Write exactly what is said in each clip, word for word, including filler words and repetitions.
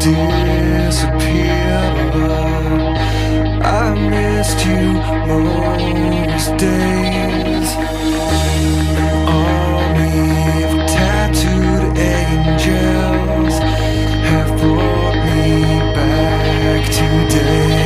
disappeared, but I missed you most days. An army of tattooed angels have brought me back today.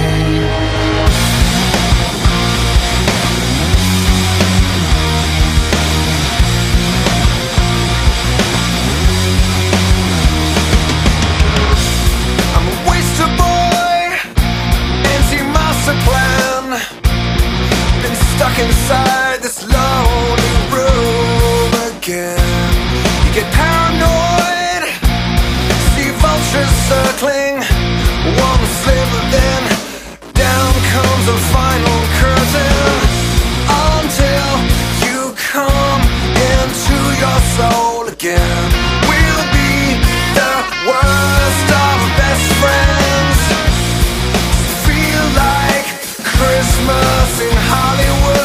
Stuck inside this lonely room again. You get paranoid, see vultures circling one sliver, then down comes the final curtain, until you come into your soul again. We'll be the worst of best friends. Feel like Christmas in Hollywood.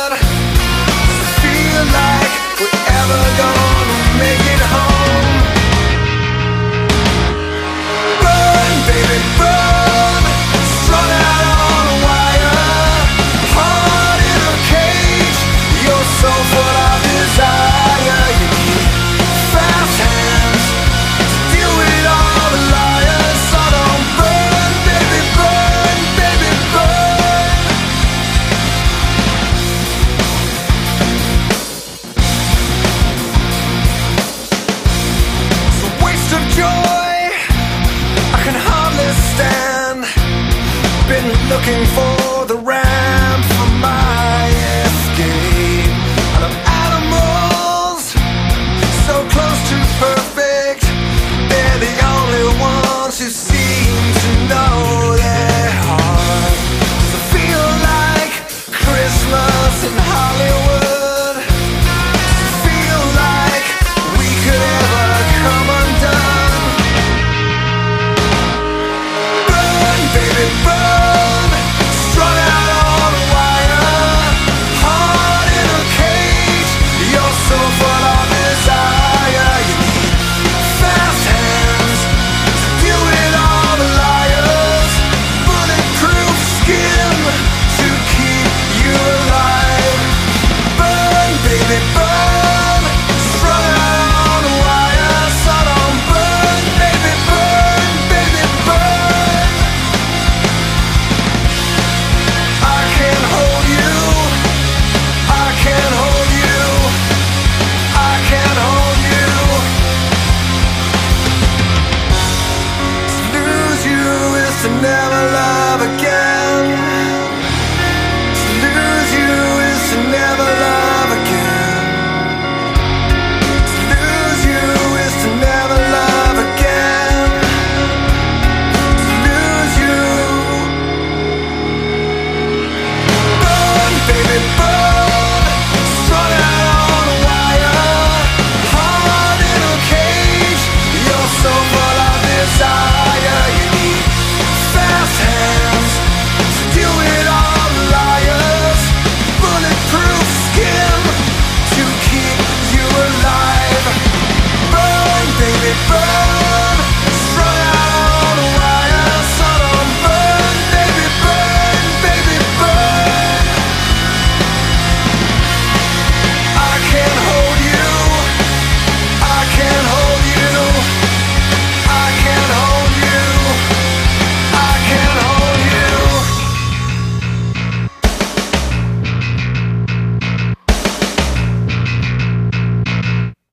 Feel like we're ever gonna make it home. Run, baby, run. Strung out on a wire, heart in a cage. You're so full of desire. You need fast hands to deal with all the liars. So don't burn, baby, burn, baby, burn. Of joy, I can hardly stand. Been looking for the